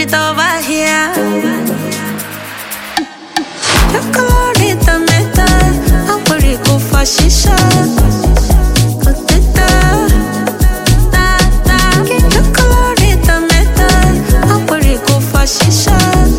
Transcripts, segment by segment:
it over here. Chocolate meta, amporico fascisha. Poteta, ta ta. Chocolate meta, amporico fascisha.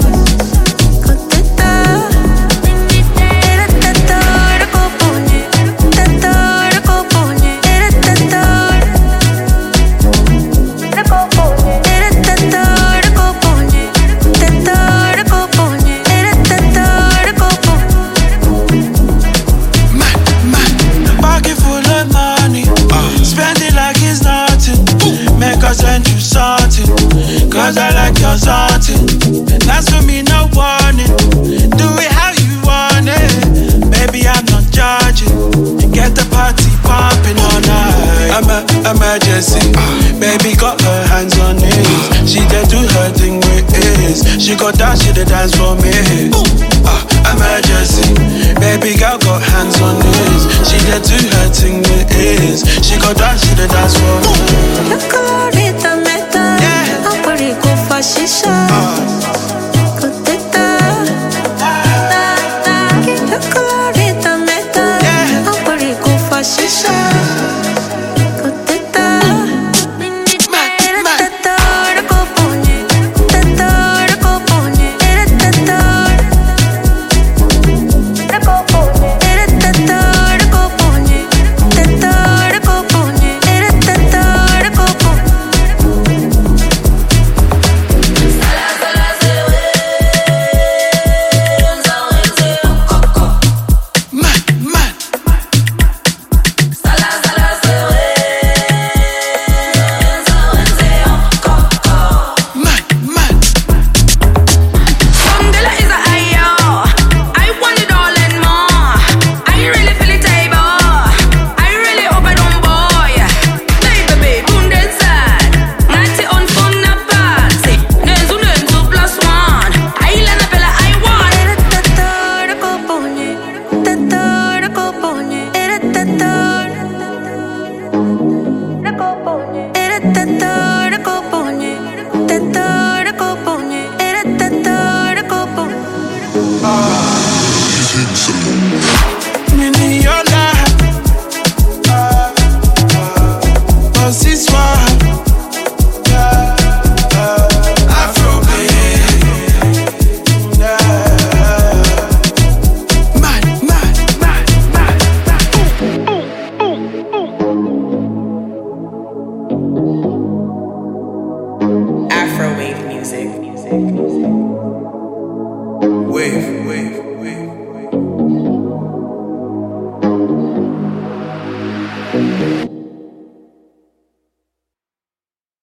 Cause I like your something. That's for me, no warning. Do it how you want it. Baby, I'm not judging. Get the party pumping all night. Emergency. Baby got her hands on knees. She did do her thing with ease. She got down, she did dance for me. Emergency. Baby girl got hands on knees. She did do her thing with ease. She got down, she did dance for me. Fascisha.